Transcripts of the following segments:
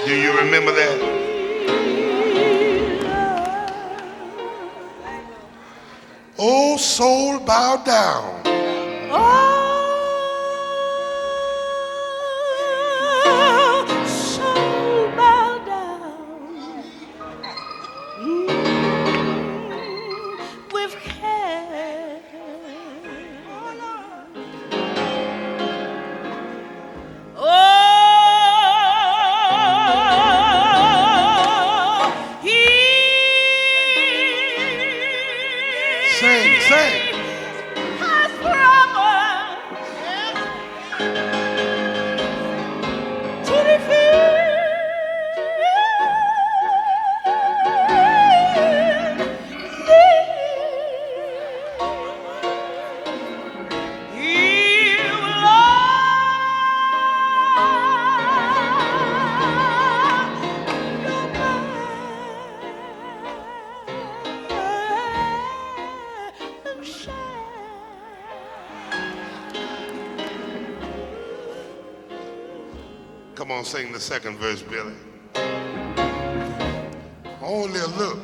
Do you remember that? Oh, soul, bow down. Oh, soul, bow down. With care. Oh, he Sing. has promised to defeat. He will Come on, sing the second verse, Billy. Only a look.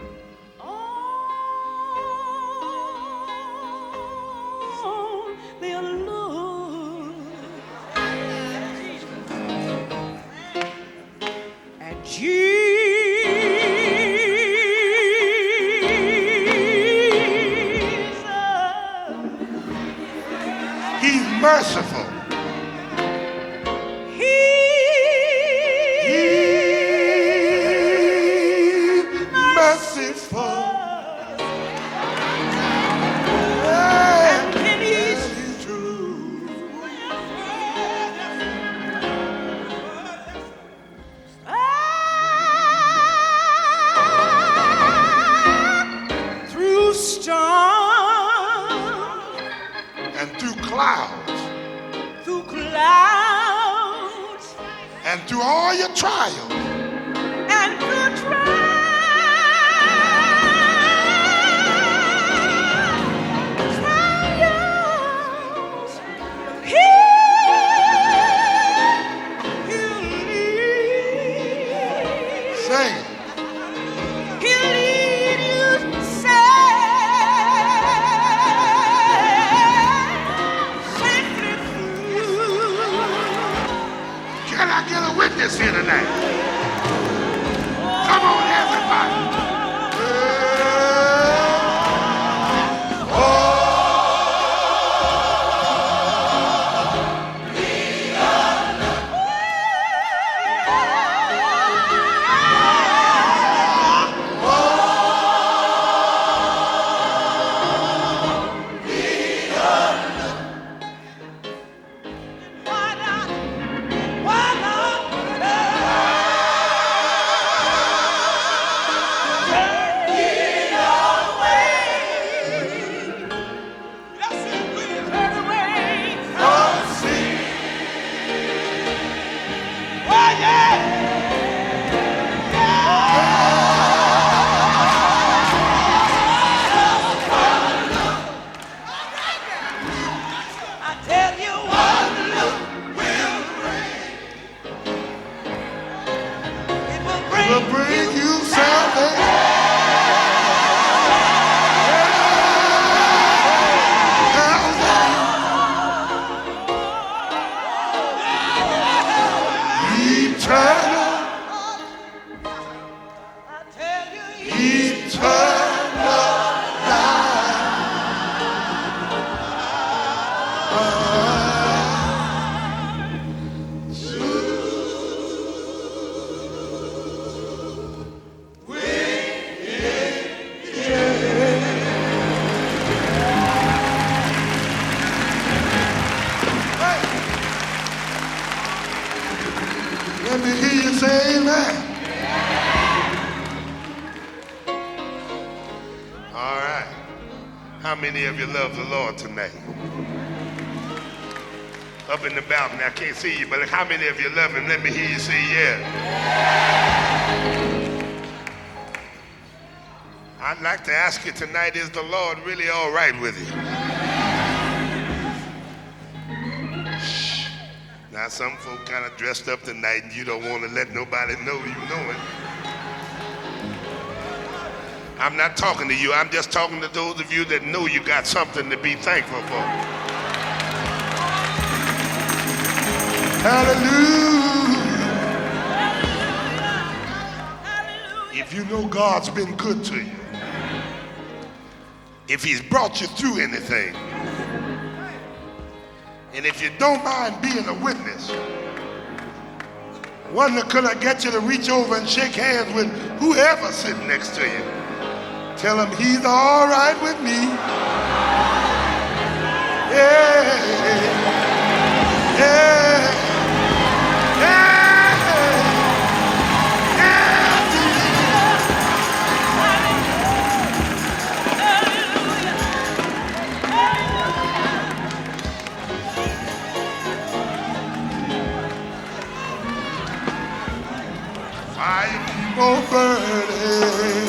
He's merciful. He's merciful. And he's true. Through storm, And through clouds. through clouds, And through all your trials. and through trials, he'll lead. Sing. He'll lead you safely through. Can I get a witness here tonight? Come on, everybody. Will bring you salvation. Eternal. Let me hear you say amen. All right. How many of you love the Lord tonight? Up in the balcony, I can't see you, but how many of you love him? Let me hear you say yeah. I'd like to ask you tonight, is the Lord really all right with you? Shh. Now Now some folk kind of dressed up tonight and you don't want to let nobody know you know it. I'm not talking to you. I'm just talking to those of you that know you got something to be thankful for. Hallelujah. If you know God's been good to you, if he's brought you through anything, and if you don't mind being a witness, one that could get you to reach over and shake hands with whoever's sitting next to you. Tell him he's all right with me. Yeah, yeah, yeah. Fire keep on burning.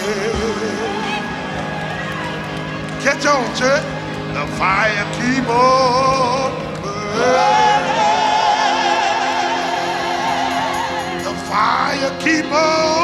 Catch on, church. The fire keep on burning. The fire keep on